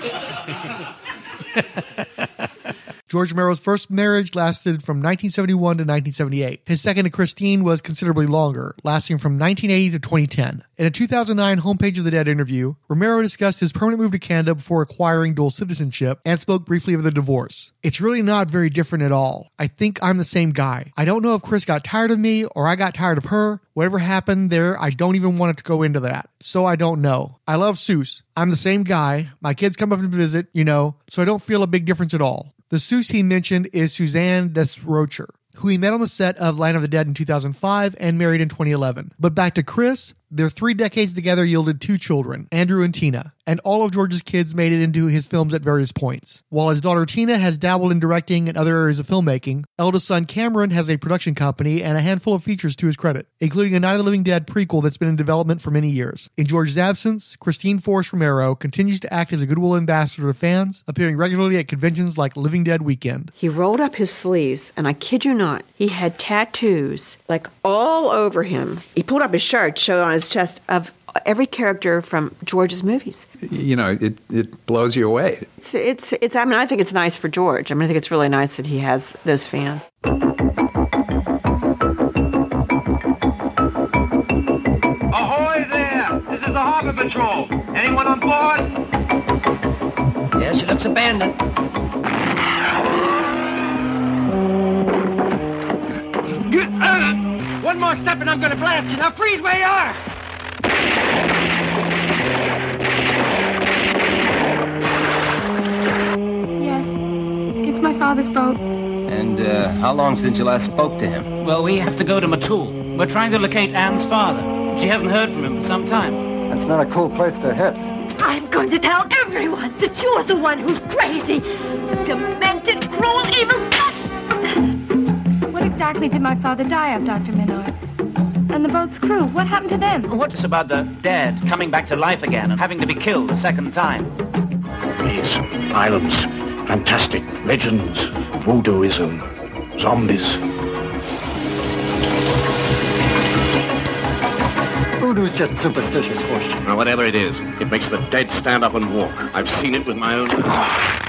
George Romero's first marriage lasted from nineteen seventy-one to nineteen seventy-eight. His second to Christine was considerably longer, lasting from nineteen eighty to twenty ten. In a two thousand nine Homepage of the Dead interview, Romero discussed his permanent move to Canada before acquiring dual citizenship and spoke briefly of the divorce. It's really not very different at all. I think I'm the same guy. I don't know if Chris got tired of me or I got tired of her. Whatever happened there, I don't even want to go into that. So I don't know. I love Seuss. I'm the same guy. My kids come up and visit, you know, so I don't feel a big difference at all. The Seuss he mentioned is Suzanne Desrocher, who he met on the set of Land of the Dead in two thousand five and married in twenty eleven. But back to Chris, their three decades together yielded two children, Andrew and Tina, and all of George's kids made it into his films at various points. While his daughter Tina has dabbled in directing and other areas of filmmaking, eldest son Cameron has a production company and a handful of features to his credit, including a Night of the Living Dead prequel that's been in development for many years. In George's absence, Christine Forrest Romero continues to act as a goodwill ambassador to fans, appearing regularly at conventions like Living Dead Weekend. He rolled up his sleeves, and I kid you not, he had tattoos like all over him. He pulled up his shirt, showed on his chest, of every character from George's movies. You know, it, it blows you away. It's, it's, it's, I mean, I think it's nice for George. I mean, I think it's really nice that he has those fans. Ahoy there! This is the Harbor Patrol. Anyone on board? Yes, it looks abandoned. Good, uh, one more step and I'm going to blast you. Now freeze where you are! Yes, it's my father's boat. And uh, how long since you last spoke to him? Well, we have to go to Matul. We're trying to locate Anne's father. She hasn't heard from him for some time. That's not a cool place to hit. I'm going to tell everyone that you're the one who's crazy. A demented, cruel, evil... What exactly did my father die of, Doctor Minot? And the boat's crew, what happened to them? What's about the dad coming back to life again and having to be killed a second time? These islands, fantastic legends, voodooism, zombies. Voodoo's just superstitious horseshit. Now, whatever it is, it makes the dead stand up and walk. I've seen it with my own eyes.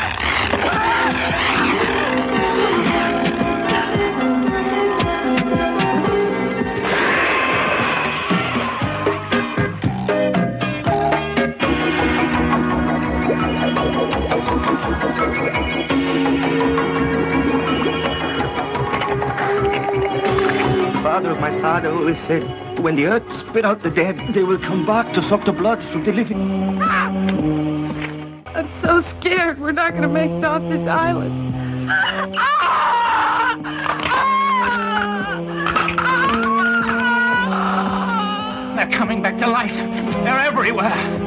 Father of my father always said, when the earth spit out the dead, they will come back to suck the blood from the living. I'm so scared we're not going to make it off this island. They're coming back to life. They're everywhere.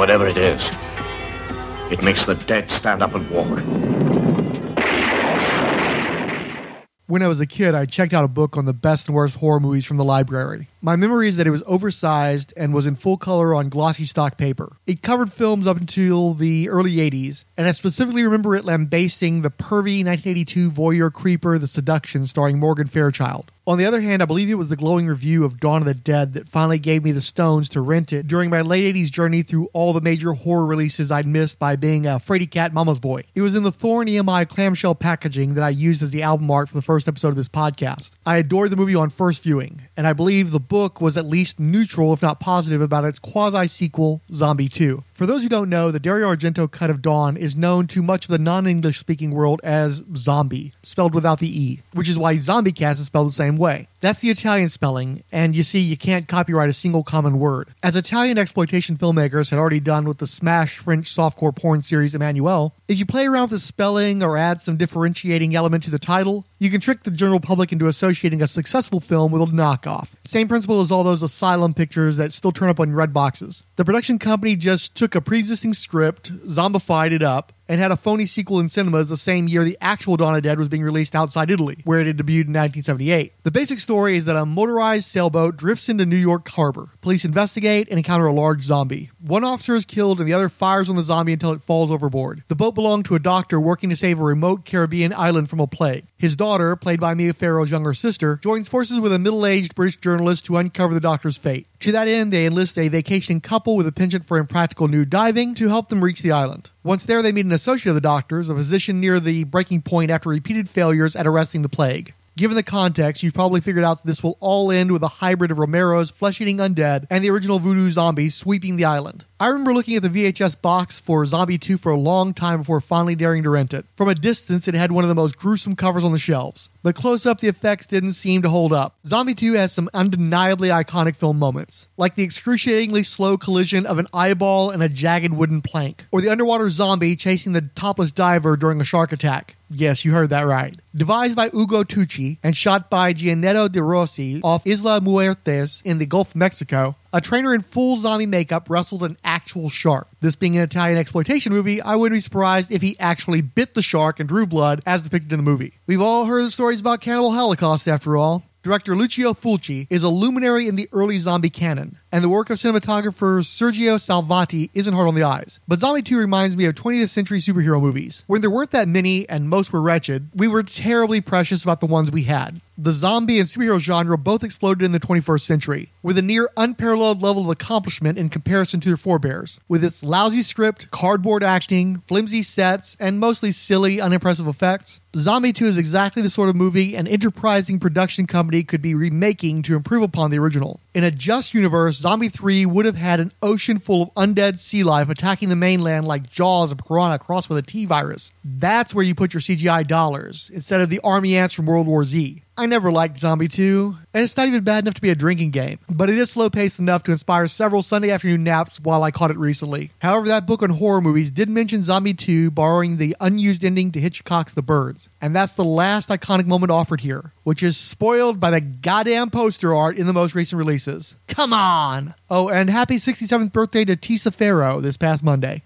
whatever it is, it makes the dead stand up and walk. When I was a kid, I checked out a book on the best and worst horror movies from the library. My memory is that it was oversized and was in full color on glossy stock paper. It covered films up until the early eighties, and I specifically remember it lambasting the pervy nineteen eighty-two voyeur creeper The Seduction starring Morgan Fairchild. On the other hand, I believe it was the glowing review of Dawn of the Dead that finally gave me the stones to rent it during my late eighties journey through all the major horror releases I'd missed by being a fraidy cat mama's boy. It was in the Thorn E M I clamshell packaging that I used as the album art for the first episode of this podcast. I adored the movie on first viewing, and I believe the book was at least neutral, if not positive, about its quasi-sequel, Zombie two. For those who don't know, the Dario Argento cut of Dawn is known to much of the non-English speaking world as Zombie, spelled without the E, which is why ZombieCast is spelled the same way. That's the Italian spelling, and you see, you can't copyright a single common word. As Italian exploitation filmmakers had already done with the smash French softcore porn series Emmanuelle, if you play around with the spelling or add some differentiating element to the title, you can trick the general public into associating a successful film with a knockoff. Same principle as all those asylum pictures that still turn up on red boxes. The production company just took a pre-existing script, zombified it up, and had a phony sequel in cinemas the same year the actual Dawn of the Dead was being released outside Italy, where it had debuted in nineteen seventy-eight. The basic story is that a motorized sailboat drifts into New York harbor. Police investigate and encounter a large zombie. One officer is killed and the other fires on the zombie until it falls overboard. The boat belonged to a doctor working to save a remote Caribbean island from a plague. His daughter, played by Mia Farrow's younger sister, joins forces with a middle-aged British journalist to uncover the doctor's fate. To that end, they enlist a vacationing couple with a penchant for impractical nude diving to help them reach the island. Once there, they meet an associate of the doctor's, a physician near the breaking point after repeated failures at arresting the plague. Given the context, you've probably figured out that this will all end with a hybrid of Romero's flesh-eating undead and the original voodoo zombies sweeping the island. I remember looking at the V H S box for Zombie two for a long time before finally daring to rent it. From a distance, it had one of the most gruesome covers on the shelves, but close up the effects didn't seem to hold up. Zombie two has some undeniably iconic film moments, like the excruciatingly slow collision of an eyeball and a jagged wooden plank, or the underwater zombie chasing the topless diver during a shark attack. Yes, you heard that right. Devised by Ugo Tucci and shot by Gianetto De Rossi off Isla Muertes in the Gulf of Mexico, a trainer in full zombie makeup wrestled an actual shark. This being an Italian exploitation movie, I wouldn't be surprised if he actually bit the shark and drew blood as depicted in the movie. We've all heard the stories about cannibal holocaust after all. Director Lucio Fulci is a luminary in the early zombie canon, and the work of cinematographer Sergio Salvati isn't hard on the eyes. But Zombie two reminds me of twentieth century superhero movies. When there weren't that many, and most were wretched, we were terribly precious about the ones we had. The zombie and superhero genre both exploded in the twenty-first century, with a near unparalleled level of accomplishment in comparison to their forebears. With its lousy script, cardboard acting, flimsy sets, and mostly silly, unimpressive effects, Zombie two is exactly the sort of movie an enterprising production company could be remaking to improve upon the original. In a just universe, Zombie three would have had an ocean full of undead sea life attacking the mainland like Jaws of piranha crossed with a T-virus. That's where you put your C G I dollars, instead of the army ants from World War Z. I never liked Zombie two, and it's not even bad enough to be a drinking game, but it is slow-paced enough to inspire several Sunday afternoon naps while I caught it recently. However, that book on horror movies did mention Zombie two borrowing the unused ending to Hitchcock's The Birds, and that's the last iconic moment offered here, which is spoiled by the goddamn poster art in the most recent releases. Come on! Oh, and happy sixty-seventh birthday to Tisa Farrow this past Monday.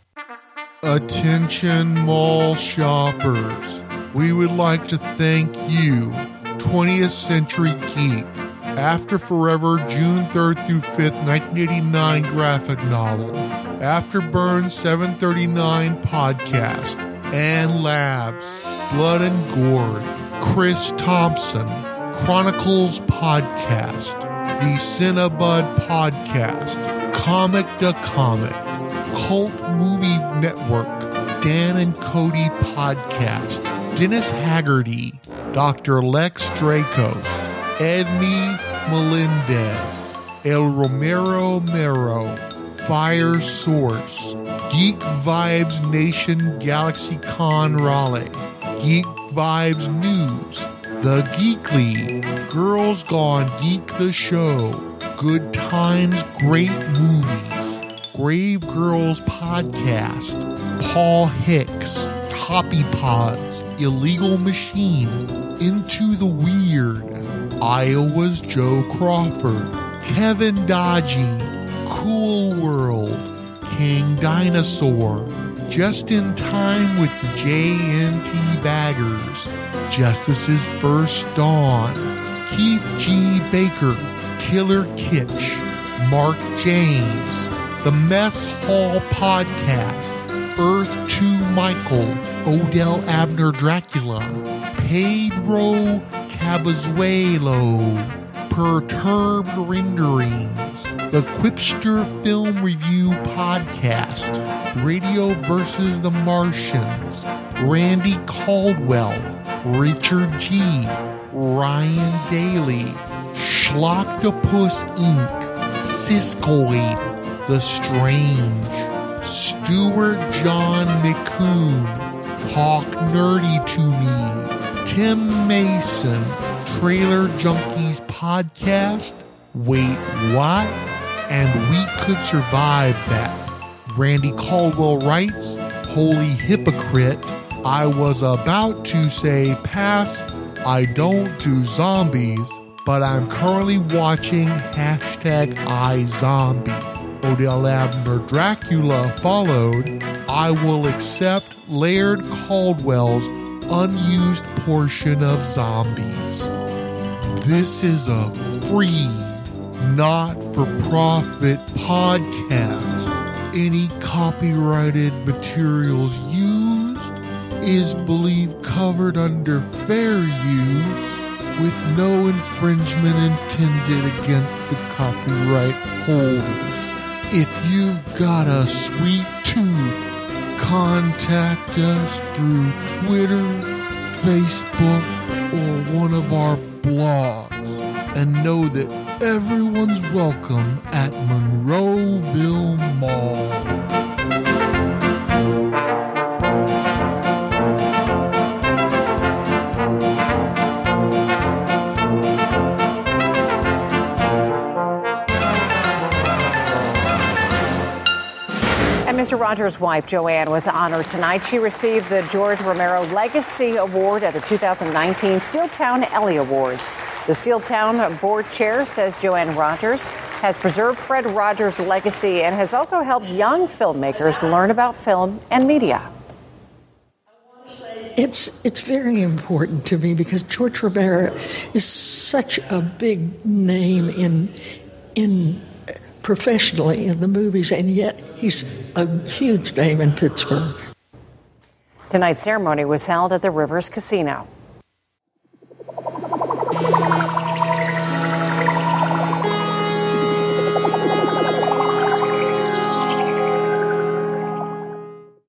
Attention mall shoppers. We would like to thank you, twentieth Century Geek. After Forever, June third through fifth, nineteen eighty-nine graphic novel. Afterburn seven thirty-nine podcast. Ann Labs. Blood and Gourd. Chris Thompson. Chronicles podcast. The Cinebud podcast. Comic to Comic. Cult Movie Network. Dan and Cody podcast. Dennis Haggerty. Doctor Lex Dracos, Edme Melendez, El Romero Mero, Fire Source, Geek Vibes Nation Galaxy Con Raleigh, Geek Vibes News, The Geekly, Girls Gone Geek the Show, Good Times Great Movies, Grave Girls Podcast, Paul Hicks, Hoppy Pods, Illegal Machine, Into the Weird, Iowa's Joe Crawford, Kevin Dodgy, Cool World, King Dinosaur. Just in time with the J N T Baggers. Justice's First Dawn. Keith G. Baker. Killer Kitsch. Mark James. The Mess Hall Podcast. Earth two Michael. Odell Abner Dracula. Pedro Cabazuelo. Perturbed Renderings. The Quipster Film Review Podcast. Radio versus the Martians. Randy Caldwell. Richard G. Ryan Daly. Schloctopus Incorporated. Siskoid. The Strange. Stuart John McCoon. Talk Nerdy to Me. Tim Mason. Trailer Junkies Podcast. Wait, what? And we could survive that. Randy Caldwell writes, Holy hypocrite. I was about to say pass, I don't do zombies, but I'm currently watching hashtag iZombie. Odell Abner Dracula followed, I will accept Laird Caldwell's unused portion of zombies. This is a free, not-for-profit podcast. Any copyrighted materials used is believed covered under fair use with no infringement intended against the copyright holders. If you've got a sweet tooth, contact us through Twitter, Facebook, or one of our blogs, and know that everyone's welcome at Monroeville Mall. Mister Rogers' wife, Joanne, was honored tonight. She received the George Romero Legacy Award at the two thousand nineteen Steeltown Ellie Awards. The Steeltown board chair says Joanne Rogers has preserved Fred Rogers' legacy and has also helped young filmmakers learn about film and media. It's it's very important to me because George Romero is such a big name in in professionally in the movies, and yet he's a huge name in Pittsburgh. Tonight's ceremony was held at the Rivers Casino.